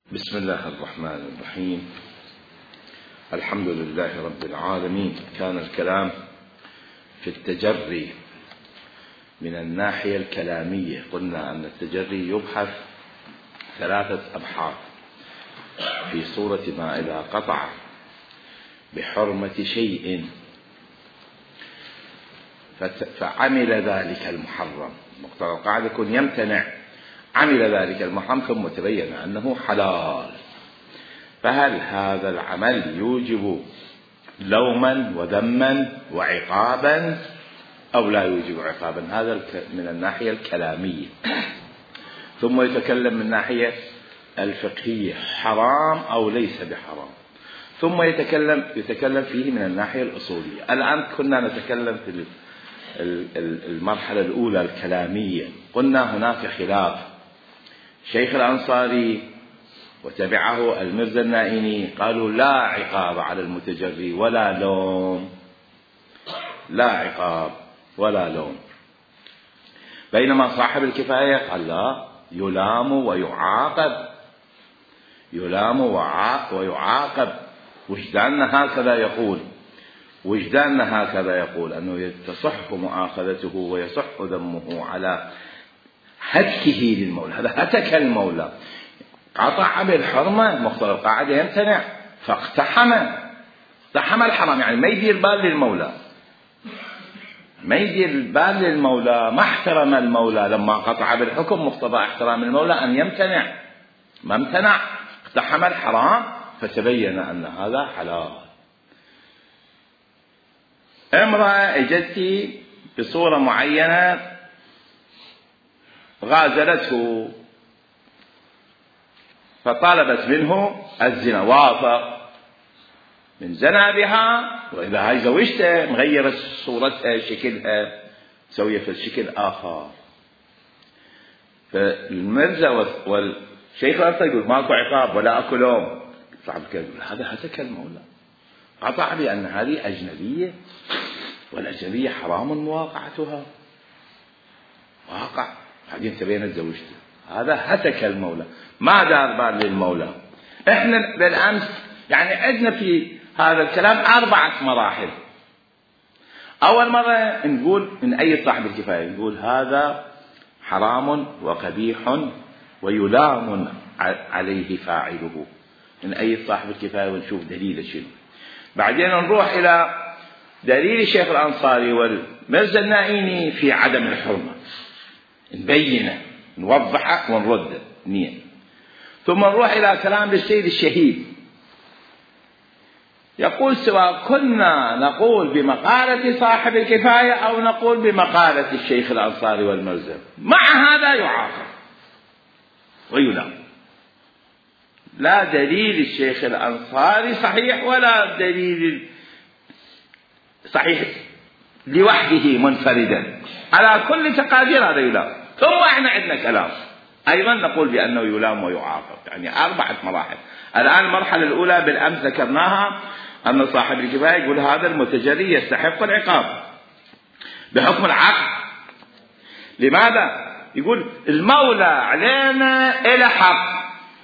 بسم الله الرحمن الرحيم. الحمد لله رب العالمين. كان الكلام في التجري من الناحية الكلامية. قلنا أن التجري يبحث 3 أبحاث في صورة ما إذا قطع بحرمة شيء فعمل ذلك المحرم، مقتضى القاعدة يكون يمتنع، عمل ذلك المحرم ثم تبين أنه حلال، فهل هذا العمل يوجب لوما وذما وعقابا أو لا يوجب عقابا؟ هذا من الناحية الكلامية. ثم يتكلم من الناحية الفقهية، حرام أو ليس بحرام. ثم يتكلم فيه من الناحية الأصولية. الآن كنا نتكلم في المرحلة الأولى الكلامية. قلنا هناك خلاف. شيخ الأنصاري وتبعه المرزا النائيني قالوا لا عقاب على المتجري ولا لوم، لا عقاب ولا لوم. بينما صاحب الكفاية قال لا، يلام ويعاقب، يلام ويعاقب. وجداننا هكذا يقول أنه تصح مؤاخذته ويصح ذمه على هتكه للمولى. هذا هتك المولى، قطع بالحرمة، مقتضى القاعدة يمتنع، فاقتحم الحرام، يعني ما يدير بال للمولى، ما احترم المولى لما قطع بالحكم. مقتضى احترام المولى أن يمتنع، ما امتنع، اقتحم الحرام فتبين أن هذا حلال. امرأة اجتي بصورة معينة غازلته فطلبت منه الزنا، وافق، من زنا بها، وإذا هاي زوجته مغيرة صورتها شكلها سوية في الشكل آخر. فالمرزا والشيخ يقول ماكو عقاب ولا أكو لوم. صاحب يقول هذا هتك المولى، قطع بأن هذه أجنبية، والأجنبية حرام مواقعتها، واقع، بعدين تبينت زوجته، هذا هتك المولى، ما دار بال للمولى. احنا بالأمس يعني عندنا في هذا الكلام 4 مراحل. أول مرة نقول من أي صاحب الكفاية، نقول هذا حرام وقبيح ويلام عليه فاعله، من أي صاحب الكفاية، ونشوف دليل شنو. بعدين نروح إلى دليل الشيخ الأنصاري والمرزا النائيني في عدم الحرمة، نبينه، نوضحه ونرده نية. ثم نروح إلى كلام للسيد الشهيد، يقول سواء كنا نقول بمقالة صاحب الكفاية أو نقول بمقالة الشيخ الأنصاري والمرزا، مع هذا يعاقب ويلام. لا دليل الشيخ الأنصاري صحيح ولا دليل صحيح لوحده منفردا، على كل تقادير هذا يلام. ثم احنا عندنا كلام أيضا نقول بأنه يلام ويعاقب، يعني 4 مراحل. الآن المرحلة الأولى بالأمس ذكرناها، أن صاحب الكفاية يقول هذا المتجري يستحق العقاب بحكم العقد. لماذا؟ يقول المولى علينا إلى حق،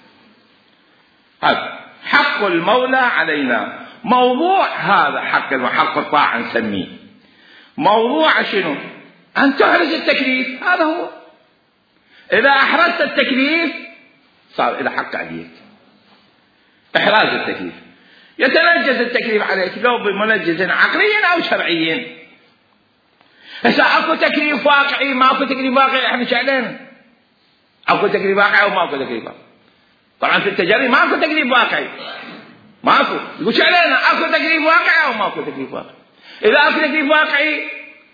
هذا حق المولى علينا. موضوع هذا حق الطاعة نسميه، موضوع شنو؟ أن تحرز التكليف، هذا هو. إذا أحرزت التكليف صار إلى حق عليك، إحراز التكليف. يتنجز التكليف عليك لو بمنجز عقلي أو شرعي. إذا أكو تكليف واقعي، ما أكو تكليف واقعي، إحنا شعلين أكو تكليف واقعي أو ما أكو تكليف واقعي. طبعا في التجري ما أكو تكليف واقعي، ما أكو، يقول شعلين أكو تكليف واقعي أو ما أكو تكليف واقعي. إذا أكو تكليف واقعي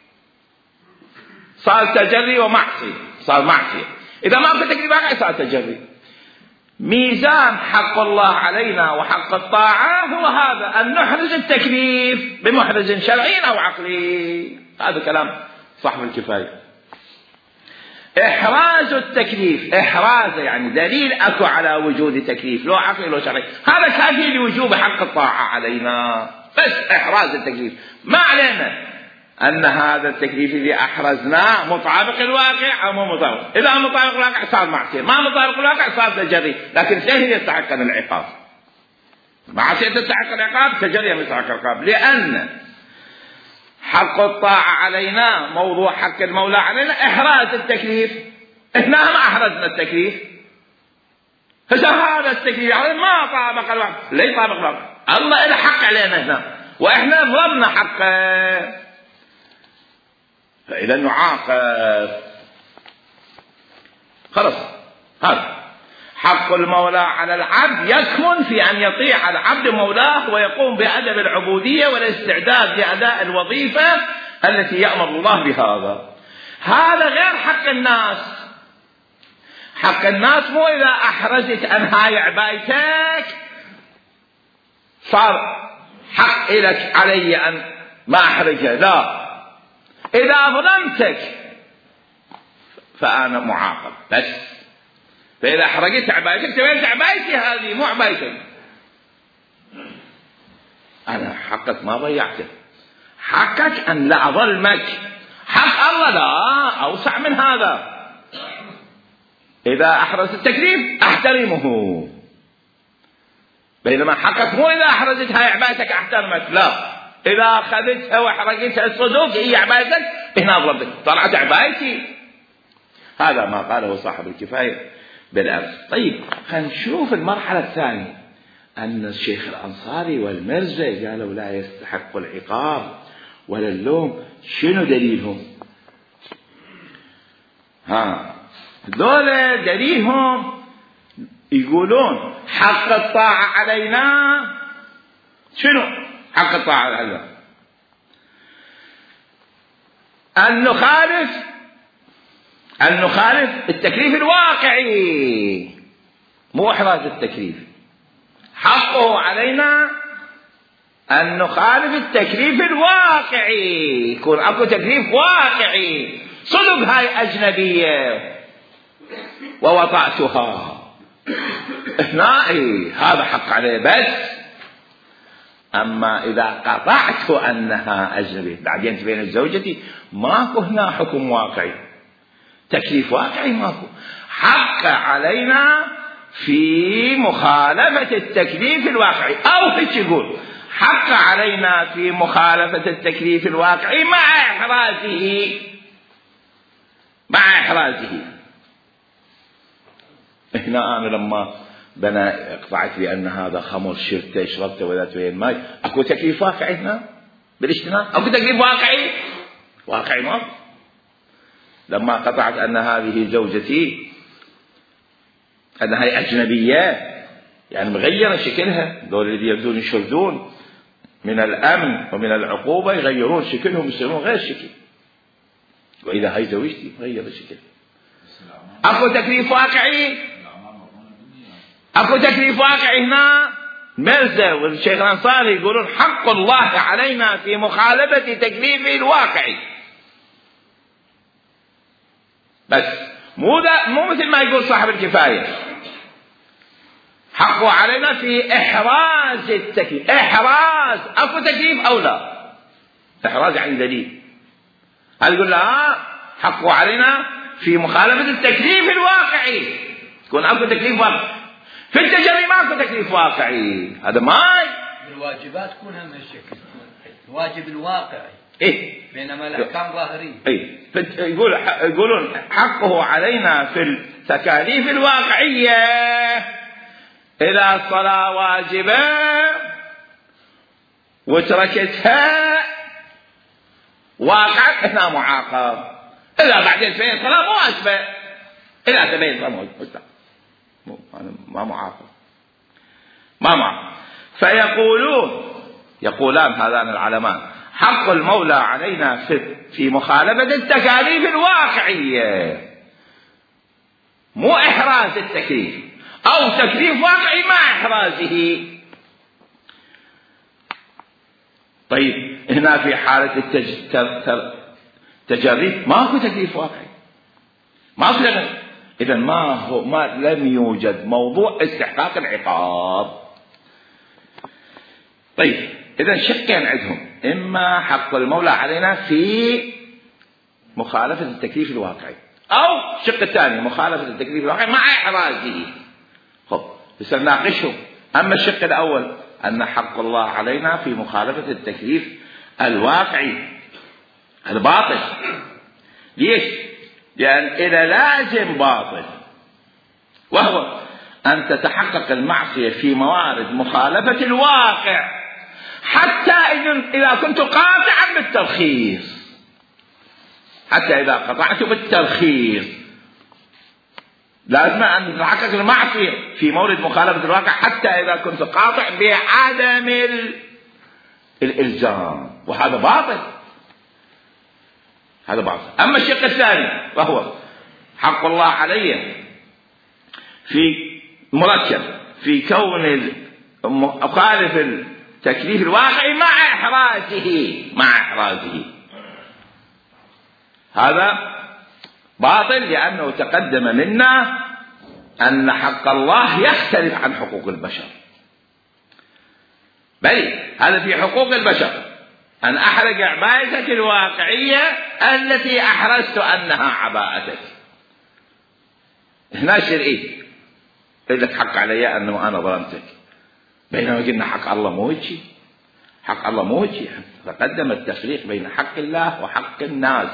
صار تجري ومعصية، صار معصية. إذا ما أكو تكليف واقعي صار تجري. ميزان حق الله علينا وحق الطاعة هو هذا، أن نحرز التكليف بمحرز شرعي أو عقلي. هذا كلام صاحب الكفاية. إحراز التكليف، إحراز يعني دليل أكو على وجود تكليف، لو عقلي لو شرعي، هذا كافي لوجوب حق الطاعة علينا. بس إحراز التكليف، ما علينا أن هذا التكليف الذي أحرزناه مطابق الواقع أو مو مطابق. إذا مطابق الواقع صار معصية، ما مطابق الواقع صار تجري، لكن شيء يستحق العقاب. معصية تستحق العقاب، تجري يستحق العقاب، لأن حق الطاعة علينا موضوع حق المولى علينا إحراز التكليف. إحنا ما أحرزنا التكليف، هذا التكليف ما طابق الواقع، ليه طابق الواقع؟ الله له حق علينا هنا وإحنا ضربنا حقه، فإذا نعاقب. خلاص، هذا حق المولى على العبد يكمن في أن يطيع العبد مولاه ويقوم بأدب العبودية والاستعداد لأداء الوظيفة التي يأمر الله بهذا. هذا غير حق الناس. حق الناس مو إذا أحرزت أن هاي عبايتك صار حق لك علي أن ما أحرجها، لا، إذا ظلمتك فأنا معاقب بس. فإذا أحرجت عبايتك تبين عبايتي هذه مو عبايتك، أنا حقك ما ضيعته. حقك أن لا أظلمك، حق الله لا أوسع من هذا. إذا أحرزت التكليف أحترمه، بينما حقك مو إذا أحرزت هاي عبايتك أحترمك، لا، إذا أخذتها وحرقتها الصدوق هي عبايتك هنا ضربتك، طلعت عبايتي. هذا ما قاله صاحب الكفاية بالأمس. طيب خلينا نشوف المرحلة الثانية، أن الشيخ الأنصاري والمرزي قالوا لا يستحق العقاب ولا اللوم. شنو دليلهم؟ دول دليلهم يقولون حق الطاعة علينا. شنو حق الطاعة علينا؟ أن نخالف التكليف الواقعي، مو إحراز التكليف. حقه علينا أن نخالف التكليف الواقعي، يكون أكو تكليف واقعي صدق هاي أجنبية ووطأتها إثنائي، هذا حق عليه بس. أما إذا قطعت أنها أجنبية بعدين تبين زوجتي، ماكو هنا حكم واقعي، تكليف واقعي ماكو. حق علينا في مخالفة التكليف الواقعي، أو هيك يقول حق علينا في مخالفة التكليف الواقعي مع إحرازه. هنا أنا لما بنا اقطعت بأن هذا خمر شربته شربته وذات وين ماي، أكو تكليف واقعي هنا بالاجتناب؟ أكو تكليف واقعي ما. لما قطعت أن هذه زوجتي أن هي أجنبية، يعني مغيرة شكلها، دول اللي يبدون يشردون من الأمن ومن العقوبة يغيرون شكلهم يصيرون غير شكل، وإذا هي زوجتي مغيرة شكل. أكو تكليف واقعي هنا. مرزا والشيخ الأنصاري يقولون حق الله علينا في مخالفة تكليفه الواقعي بس، مو مثل ما يقول صاحب الكفاية حقه علينا في إحراز التكليف. إحراز أكو تكليف أو لا؟ إحراز يعني دليل. هل يقول لا حقه علينا في مخالفة التكليف الواقعي، تكون أكو تكليف واقعي. في التجري ما أكو تكليف واقعي، هذا ما الواجبات تكون هم الشكل الواجب الواقعي، بينما الأحكام ظاهرية. يقولون حقه علينا في التكاليف الواقعية. إذا الصلاة واجبة وتركتها واقعا هنا معاقب. إذا بعدين تبين الصلاة مو واجبة، إذا تبين الصلاة ما معاقب. يقولان هذان العلمان حق المولى علينا في مخالفة التكاليف الواقعية، مو إحراز التكليف، أو تكليف واقعي مع إحرازه. طيب هنا في حالة التجري ماكو تكليف واقعي، ماكو. إذا لم يوجد موضوع استحقاق العقاب. طيب إذا شقين عندهم، إما حق المولى علينا في مخالفة التكليف الواقعي، أو الشق الثاني مخالفة التكليف الواقعي مع إحرازه. خب سنناقشهم. أما الشق الأول أن حق الله علينا في مخالفة التكليف الواقعي الباطل. ليش؟ لأن إذا لازم باطل، وهو أن تتحقق المعصية في موارد مخالفة الواقع، حتى إذا كنت قاطعا بالترخيص، حتى إذا قطعت بالترخيص لازم أن تتحقق المعصية في مورد مخالفة الواقع، حتى إذا كنت قاطع بعدم الإلزام، وهذا باطل. هذا باطل. أما الشق الثاني وهو حق الله علي في مركب في كون مخالف التكليف الواقعي مع إحرازه، هذا باطل، لأنه تقدم منا أن حق الله يختلف عن حقوق البشر. بل هذا في حقوق البشر أن أحرق عباءتك الواقعية التي أحرزت أنها عباءتك. هنا شرعي يقول لك حق علي أنه أنا ظلمتك، بينما قلنا حق الله مو هيك. حق الله مو هيك. تقدم التفريق بين حق الله وحق الناس.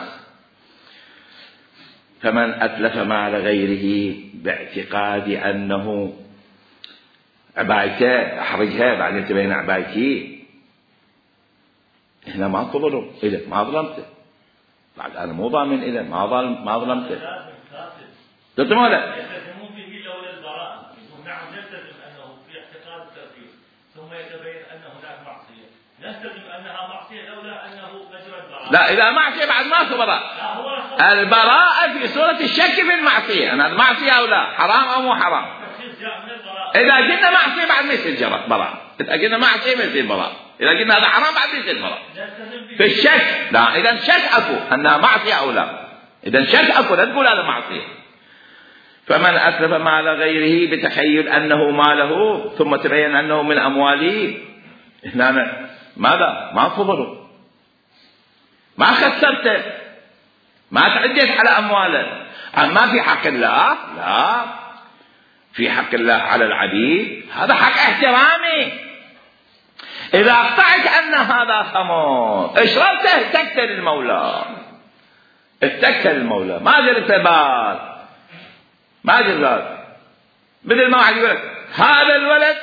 فمن أتلف مال غيره باعتقاد أنه عبايته أحرجها بعدين تبين عبايتي، هنا ما تظلم إذا ما ظلمته، بعد أنا مو ضامن إذا ما ظلمته. قلت ما لا يلتزمون به لولا البراءة، نحن نلتزم أنه في اعتقاد التركيب ثم يتبين أن هناك معصية، نلتزم أنها معصية لولا أنه مجرى البراءة. لا، إذا معصية بعد ما في براءة. البراءة في صورة الشك في المعصية، أنا المعصية أو لا، حرام أو مو حرام. إذا قلنا معصية بعد ما يصير براءة، إذا قلنا معصية ما يصير براءة، إذا قلنا هذا حرام بعد ما يصير براءة. في الشك لا، إذا شك أكو أنها معصية أو لا، إذا شك أكو لا تقول هذا معصية. فمن أتلف مال غيره بتخيل أنه ماله ثم تبين أنه من أمواله، هنا ماذا؟ ما فضله، ما خسرته، ما تعديت على أمواله. أما في حق الله لا، في حق الله على العبيد هذا حق احترامي. إذا اقطعت أن هذا خمر اشربته اتكت للمولى، اتكت للمولى، ما درت بال، ما درت. بدل ما واحد يقول لك هذا الولد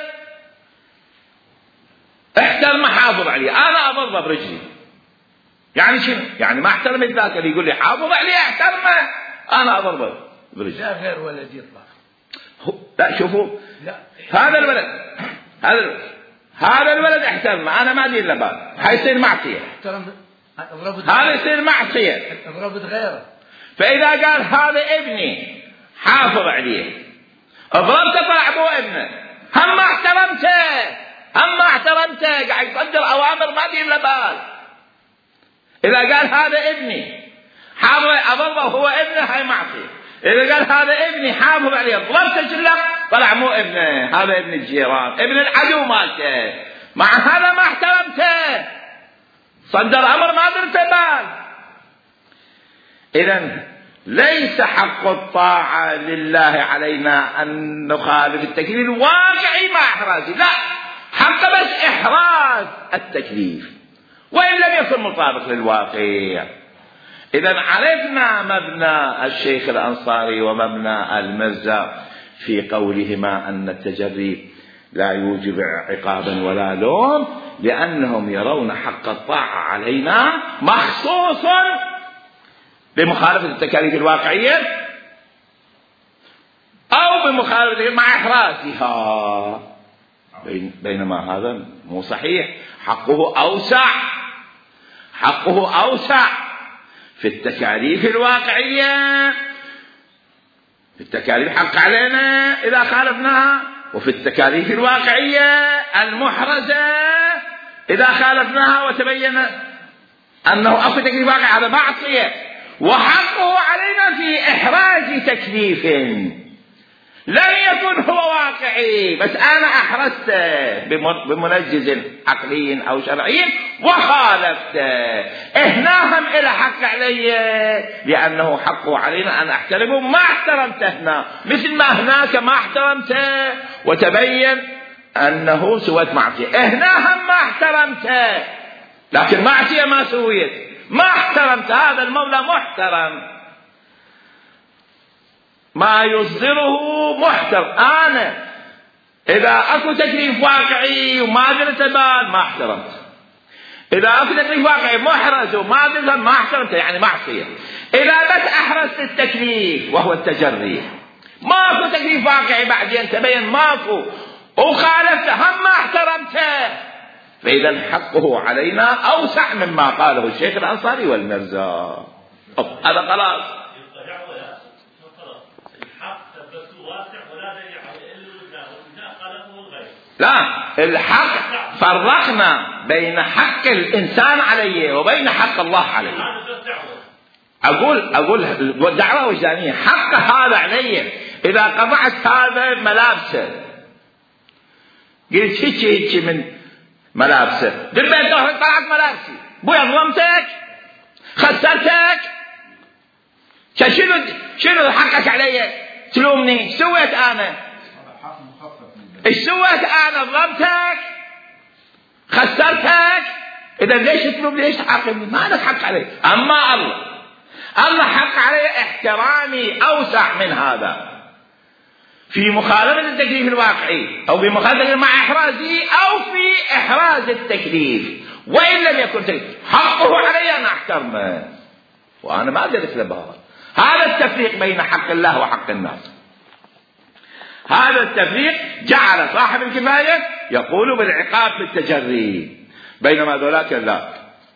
احترم حافظ عليه، أنا أضربه برجلي، يعني شنو؟ يعني ما احترم الذاك اللي يقول لي حافظ عليه احترمه، أنا أضربه برجلي. لا غير ولد يطلع. لا شوفوا، لا. هذا الولد احترمه، أنا ما أدري له بال، حيصير معصية. هذا يصير معصية، ضربت غيره. فإذا قال هذا ابني حافظ عليه، ضربته طلع أبوه ابنه، هم ما احترمته، قاعد يصدر أوامر ما أدري له بال. إذا قال هذا ابني حافظ أضربه وهو ابنه، هاي معصية. إذا قال هذا ابني حافظ عليه ضربته شلق طلع مو ابنه، هذا ابن الجيران، ابن العدو مالته، مع هذا ما احترمته، صدر أمر ما درت بال. إذن ليس حق الطاعة لله علينا أن نخالف التكليف الواقعي مع إحرازه، لا، حق بس إحراز التكليف وإن لم يكن مطابق للواقع. إذن عرفنا مبنى الشيخ الأنصاري ومبنى المرزا في قولهما أن التجري لا يوجب عقابا ولا لوم، لأنهم يرون حق الطاعة علينا مخصوص بمخالفة التكاليف الواقعية أو بمخالفة مع إحرازها، بينما هذا مو صحيح. حقه أوسع في التكاليف الواقعية، في التكاليف حق علينا إذا خالفناها، وفي التكاليف الواقعية المحرزة إذا خالفناها وتبين أنه أكو تكليف واقع هذا معصية. وحقه علينا في إحراز تكليف، لم يكن هو واقعي، بس أنا أحرزت بمنجز عقلي أو شرعي وخالفته، هناهم إلى حق علي لأنه حقه علينا أن أحترمه، ما احترمته هنا مثل ما هناك ما احترمته وتبين أنه سويت معصية. هناهم ما احترمته لكن معصية ما سويت، ما احترمت هذا المولى محترم، ما يصدره محترم. أنا إذا أكو تكليف واقعي وما درت بال ما احترمت، إذا أكو تكليف واقعي محرز وما درت ما احترمت، يعني معصية. إذا بس أحرزت التكليف وهو التجري، ماكو تكليف واقعي بعدين تبين ماكو وخالفته هم ما احترمته، فإذا حقه علينا أوسع مما قاله الشيخ الأنصاري والمرزا. هذا خلاص. لا، الحق فرقنا بين حق الإنسان عليه وبين حق الله عليه. أقول الدعوة وجدانية، حق هذا عليه. إذا قطعت هذا ملابسه، قلت هيك من ملابسه، بالبيت طلعت ملابسي، بويا ظلمتك خسرتك، شنو حقك علي؟ تلومني ايش سويت انا؟ ايش سويت انا؟ ظلمتك خسرتك، اذا ليش تلومني؟ ليش تحاكمني؟ ما لك حق علي. اما الله حق علي احترامي اوسع من هذا، في مخالفة التكليف الواقعي أو بمخالفة مع إحرازه أو في إحراز التكليف، وإن لم يكن تكليف حقه علي أن أحترمه، وأنا ما أقدر أسلبها. هذا التفريق بين حق الله وحق الناس، هذا التفريق جعل صاحب الكفاية يقول بالعقاب بالتجري، بينما ذولاك لا،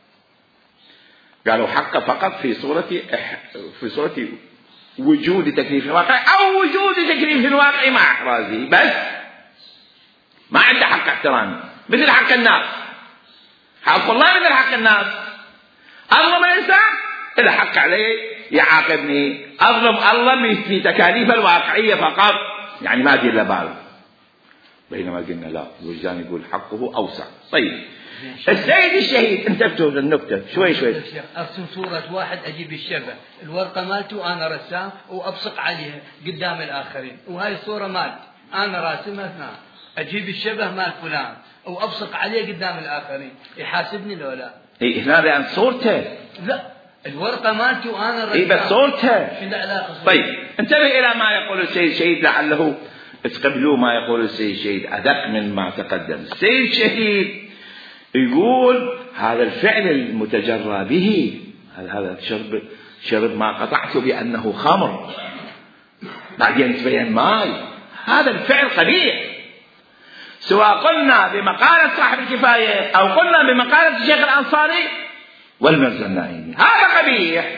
قالوا حق فقط في صورة وجود تكليف واقعي أو وجود تكليف واقعي مع إحرازه، بس ما عنده حق احترامي مثل حق الناس. حق الله مثل حق الناس، أظلم الإنسان إذا حق عليه يعاقبني، أظلم الله في تكاليف الواقعية فقط، يعني ما أدري لبال. بينما قلنا لا، الوجدان يقول حقه أوسع. طيب السيد الشهيد انتبهوا للنكتة شوي. أرسم صورة واحد أجيب الشبه، الورقة مالته أنا رسام وأبصق عليها قدام الآخرين، وهاي الصورة مالت أنا راسمها اثنان، أجيب الشبه مال فلان وأبصق عليه قدام الآخرين، يحاسبني لو لا؟ إيه هنا لأن صورته، لا الورقة مالته وأنا رسام. إيه بس صورته. طيب انتبه إلى ما يقول السيد الشهيد لعله تقبلوا ما يقول السيد الشهيد أدق من ما تقدم. السيد الشهيد يقول هذا الفعل المتجرى به، هذا شرب ما قطعته بأنه خمر بعدين تبين ماي، هذا الفعل قبيح، سواء قلنا بمقالة صاحب الكفاية أو قلنا بمقالة الشيخ الأنصاري والمرزا النائمي، هذا قبيح.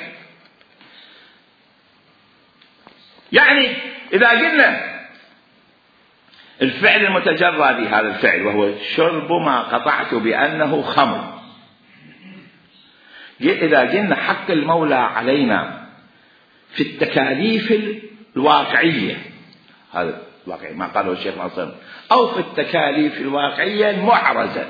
يعني إذا قلنا الفعل المتجرى بهذا الفعل وهو شرب ما قطعته بأنه خمر، إذا قلنا حق المولى علينا في التكاليف الواقعية، هذا الواقعي ما قاله الشيخ ناصر، أو في التكاليف الواقعية المحرزة،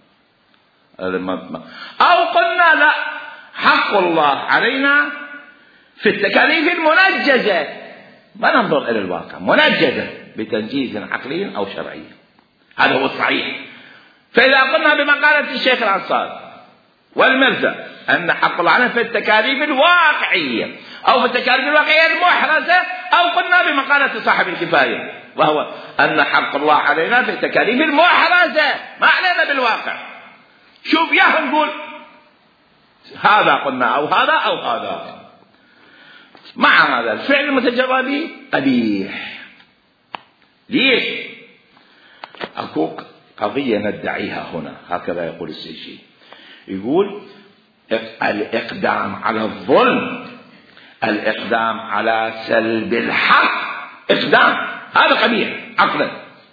أو قلنا لا، حق الله علينا في التكاليف المنجزة، ما ننظر إلى الواقع، منجزة بتنجيز عقلي أو شرعي، هذا هو الصحيح. فإذا قلنا بمقالة الشيخ الأنصاري والمرزا أن حق الله علينا في التكاليف الواقعية أو في التكاليف الواقعية المحرزة، أو قلنا بمقالة صاحب الكفاية وهو أن حق الله علينا في التكاليف المحرزة، ما علينا بالواقع. شوف يا نقول هذا قلنا أو هذا أو هذا، مع هذا الفعل المتجرى به قبيح. ليش؟ أكو قضية ندعيها هنا، هكذا يقول السيشي، يقول الإقدام على الظلم، الإقدام على سلب الحق، إقدام هذا قبيح عقلا.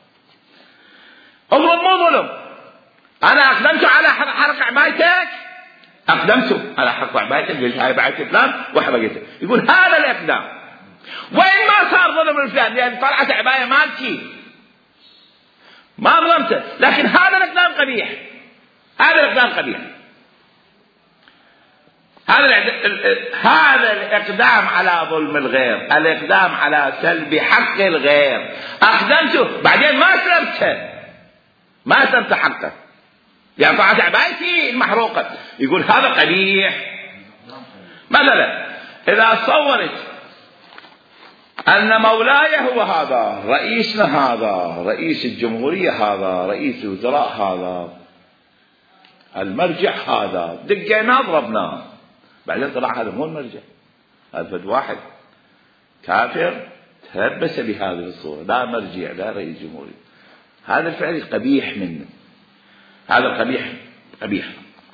الظلم مو ظلم، أنا أقدمت على حرق عبايتك، أقدمت على حرق عبايتك، قلت هاي بعت فلان وحرقته، يقول هذا الإقدام وإن ما صار ظلم الفلان لأن طلعت عباية مالكي ما ظلمته، لكن هذا الإقدام قبيح، هذا الإقدام قبيح، هذا الإقدام على ظلم الغير، الإقدام على سلب حق الغير. أقدمته بعدين ما سلبت حقه، يعني طلعت عبايتي المحروقة، يقول هذا قبيح. مثلا إذا صورت أن مولاي هو هذا، رئيسنا هذا، رئيس الجمهورية هذا، رئيس الوزراء هذا، المرجع هذا، دقينا ضربناه، بعدين طلع هذا مو المرجع، هذا واحد كافر تلبس بهذه الصورة، لا مرجع لا رئيس جمهورية. هذا الفعل قبيح منه، هذا القبيح قبيح.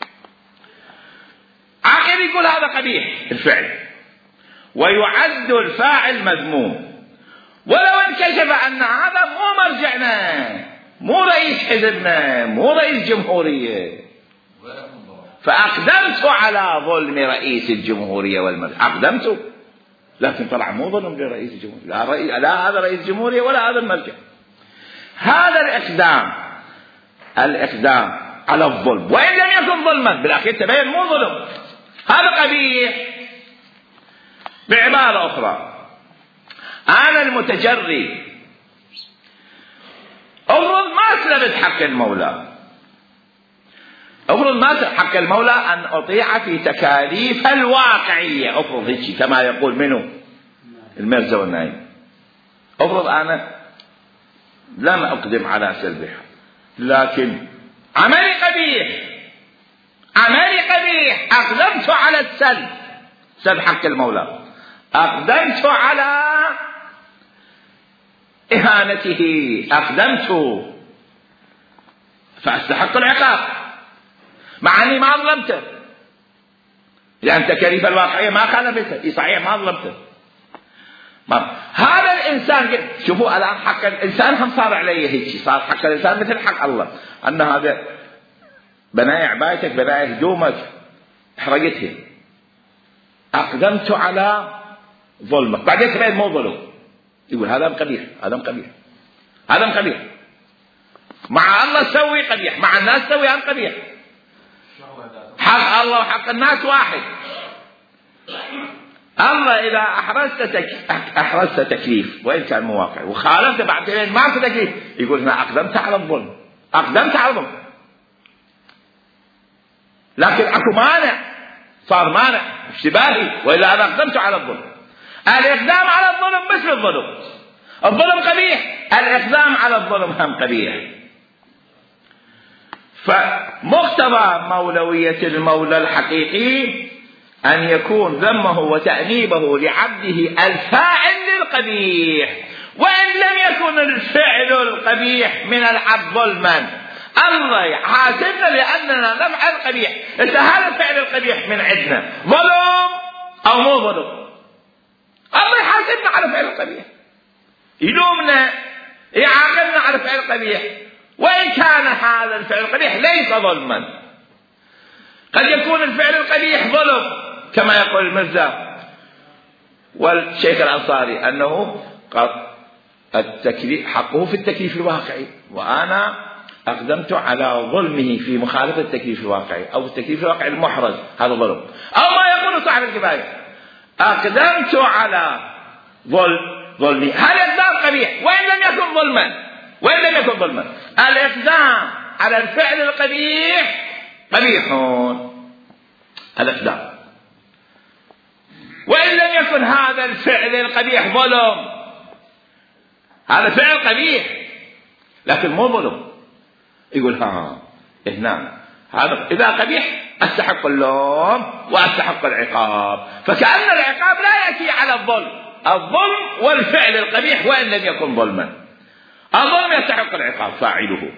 عاقل يقول هذا قبيح الفعل ويعد الفاعل مذموم، ولو انكشف أن هذا مو مرجعنا، مو رئيس حزبنا، مو رئيس جمهورية، فأقدمت على ظلم رئيس الجمهورية والمرجع، أقدمته، لكن طلع مو ظلم لرئيس الجمهورية، لا هذا رئيس الجمهورية ولا هذا المرجع. هذا الإقدام على الظلم وإن لم يكن ظلما بالأخير تبين مو ظلم، هذا قبيح. بعبارة أخرى، أنا المتجري أفرض ما سلبت حق المولى، أفرض ما سلبت حق المولى أن أطيع في تكاليف الواقعية، أفرض هيك كما يقول منه المرزا والنايم، أفرض أنا لم أقدم على سلبها لكن عملي قبيح، أقدمت على سلب حق المولى، أقدمت على إهانته، أقدمت فأستحق العقاب مع أني ما ظلمته، لأن تكاليف الواقعية ما خالفته، صحيح ما ظلمته. هذا الإنسان شوفوا الآن حق الإنسان هم صار عليه هيك، صار حق الإنسان مثل حق الله، أن هذا بناي عبايتك، بناي هدومك، حرقتها، أقدمت على ظلمك، بعدين تبين مو ظلم، يقول هذا قبيح، هذا قبيح، مع الله سوي قبيح، مع الناس سوي هم قبيح، حق الله وحق الناس واحد. الله إذا أحرزت تكليف وإن كان مواقع وخالفت بعدين ما في تكليف، يقول هنا أقدمت على الظلم، لكن أكو مانع، صار مانع اشتباهي، وإلا أنا أقدمت على الظلم. الإقدام على الظلم مثل الظلم قبيح، الإقدام على الظلم هم قبيح. فمقتضى مولوية المولى الحقيقي أن يكون ذمه وتأنيبه لعبده الفاعل للقبيح، وإن لم يكن الفعل القبيح من العبد ظلما، الله يحاسبنا لأننا نفعل القبيح. إذا هذا الفعل القبيح من عندنا ظلم أو مو ظلم، الله يحاسبنا على فعل القبيح، يلومنا، يعاقبنا على فعل القبيح، وإن كان هذا الفعل القبيح ليس ظلما. قد يكون الفعل القبيح ظلم كما يقول المرزا والشيخ الأنصاري أنه التكليف حقه في التكليف الواقعي، وأنا أقدمت على ظلمه في مخالفة التكليف الواقعي أو التكليف الواقعي المحرز، هذا ظلم. أو ما يقول صاحب الكفاية أقدمت على ظلمي، هذا إقدام قبيح وإن لم يكن ظلما، الإقدام على الفعل القبيح قبيح الإقدام، وإن لم يكن هذا الفعل القبيح ظلم، هذا فعل قبيح لكن مو ظلم. يقول هنا هذا إذا قبيح أستحق اللوم وأستحق العقاب، فكأن العقاب لا يأتي على الظلم والفعل القبيح وإن لم يكن ظلما، الظلم يستحق العقاب فاعله.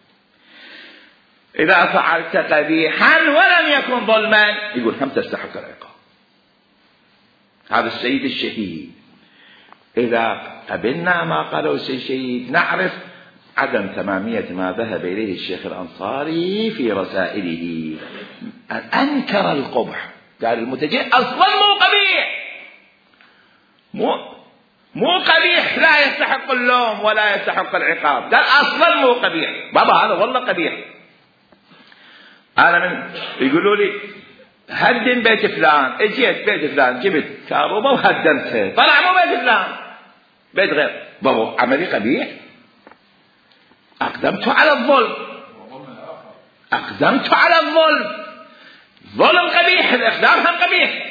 إذا فعلت قبيحا ولم يكن ظلما، يقول هم تستحق العقاب. هذا السيد الشهيد، إذا قبلنا ما قاله السيد الشهيد نعرف عدم تمامية ما ذهب إليه الشيخ الأنصاري في رسائله، أنكر القبح، قال المتجر أصلا مو قبيح، مو قبيح لا يستحق اللوم ولا يستحق العقاب، قال أصلا مو قبيح. بابا هذا والله قبيح. أنا من يقولوا لي هدم بيت فلان، اجيت بيت فلان جبت كهرباء وهدمته، طلع مو بيت فلان بيت غير، بابا عملي قبيح؟ أقدمت على الظلم، أقدمت على الظلم، ظلم قبيح، الإقدام هم قبيح.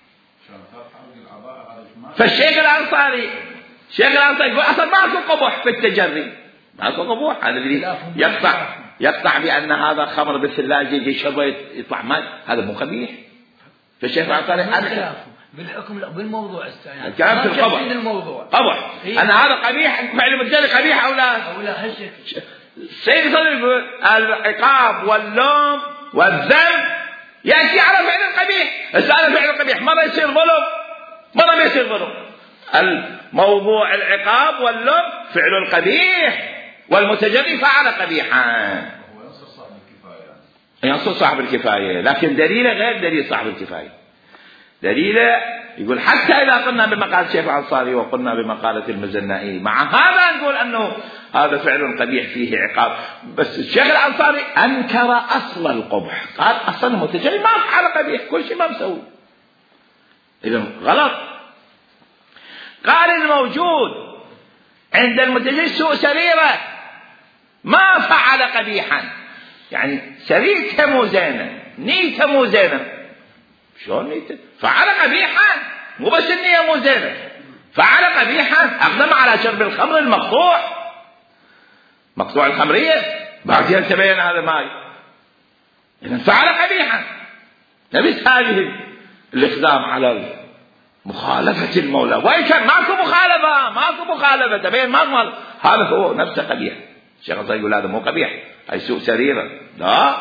فالشيخ الأنصاري يقول أصلا ماكو قبح في التجري، ماكو قبح. هذا اللي يقطع بأن هذا خمر بالثلاجة يجي شربه يطلع ماء، هذا مو قبيح. فالشيخ الأنصاري بالحكم بالموضوع يعني كلام في القبح، قبح أن هذا قبيح، فعل المتجري قبيح أو لا هالشكل. السيد صلى الله عليه وسلم العقاب واللوم والذنب يأتي على فعل القبيح. على فعل القبيح مرة يصير ظلم مرة ما يصير ظلم. الموضوع العقاب واللوم فعل القبيح، والمتجري فعل قبيحا. هو ينصر صاحب الكفاية، ينصر صاحب الكفاية، لكن دليله غير دليل صاحب الكفاية. دليله يقول حتى إذا قلنا بمقالة الشيخ الأنصاري وقلنا بمقالة المزنائي، مع هذا نقول أنه هذا فعل قبيح فيه عقاب. بس الشيخ الأنصاري أنكر أصل القبح، قال أصلا المتجري ما فعل قبيح، كل شيء ما مسوي، إذن غلط. قال الموجود عند المتجري سوء سريرة ما فعل قبيحا، يعني سريرته مو زينة، نيته مو زينة. شلون نيته؟ فعل قبيحا، مو بس النية مو زينة، فعل قبيحا. أقدم على شرب الخمر المقطوع، مقطوع الخمرية، بعدين تبين هذا ماي، إذن فعل قبيحا. نفس هذه الإقدام على مخالفة المولى، وإن كان ماكو مخالفة تبين ما هذا هو نفسه قبيح. الشيخ الأنصاري يقول هذا مو قبيح، هاي سوء سريرة. لا،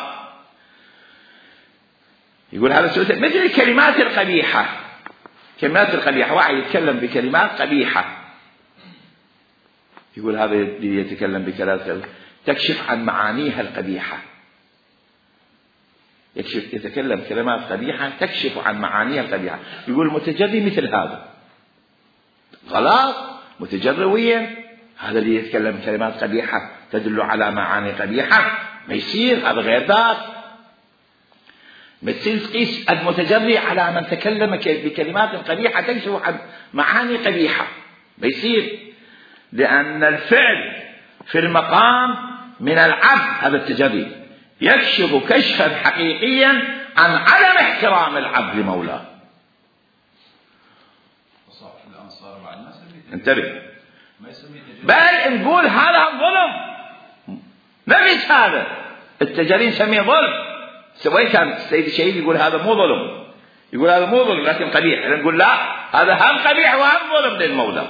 يقول هذا سوء سريرة. مثل الكلمات القبيحة، كلمات القبيحة، واحد يتكلم بكلمات قبيحة، يقول هذا يتكلم بكلمات تكشف عن معانيها القبيحة، يتكلم كلمات قبيحة تكشف عن معانيها القبيحة. يقول المتجري مثل هذا غلط، متجرويا هذا اللي يتكلم كلمات قبيحة تدل على معاني قبيحة، ما يصير، هذا غير ذات. ما تصير تقيس المتجري على من تكلم بكلمات قبيحة تكشف عن معاني قبيحة، ما يصير، لأن الفعل في المقام من العبد، هذا التجري يكشف كشفا حقيقيا عن عدم احترام العبد لمولاه. انتبه، بل نقول هذا ظلم، نفس هذا التجري نسميه ظلم. سواء كان السيد الشهيد يقول هذا مو ظلم، يقول هذا مو ظلم لكن قبيح، نقول لا، هذا هم قبيح وهم ظلم للمولى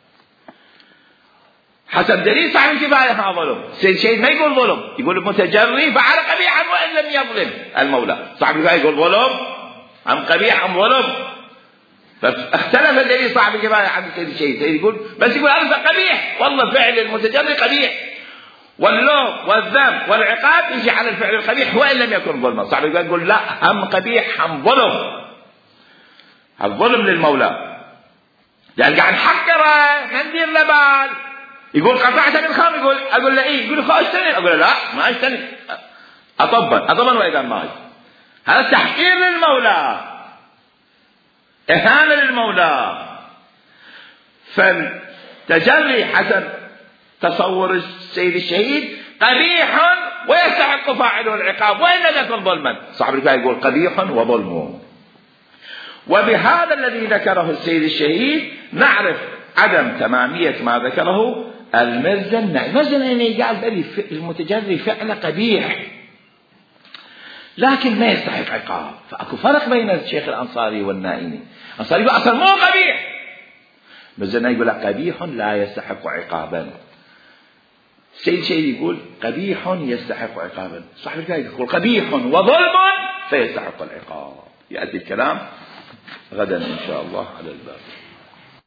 حسب دليل صاحب الكفاية. ما ظلم السيد الشهيد ما يقول ظلم، يقول المتجري فعل قبيحا وإن لم يظلم المولى. صاحب الكفاية يقول ظلم أم قبيح أم ظلم، فاختلف الدليل صاحب الكفاية عن السيد الشهيد. يقول بس يقول هذا قبيح، والله فعل المتجري قبيح، واللوم والذنب والعقاب يجي على الفعل القبيح وإن لم يكن ظلما. صاحب الكفاية يقول لا، هم قبيح هم ظلم، الظلم للمولى، يعني قاعد نحقره ما ندير له بال. يقول قطعت بالخمر، أقول له إيه، يقول خلاص اشتري، أقول له لا ما اشتري، أطبن وإذا ماي. هذا تحقير للمولى، إهانة للمولى. فالتجري حسب تصور السيد الشهيد قبيح ويستحق فاعله العقاب وإن لم يكن ظلما. صاحب الكفاية يقول قبيح وظلم. وبهذا الذي ذكره السيد الشهيد نعرف عدم تمامية ما ذكره المزنائي. المزنائي قال المتجري فعل قبيح لكن ما يستحق عقاب. فأكو فرق بين الشيخ الأنصاري والنائمي. الأنصاري يقول أصلا مو قبيح، المزنائي يقول قبيح لا يستحق عقابا. السيد الشهيد يقول قبيح يستحق عقابا، صاحب الكفاية يقول قبيح وظلم فيستحق العقاب. يأتي الكلام غدا إن شاء الله على الباب.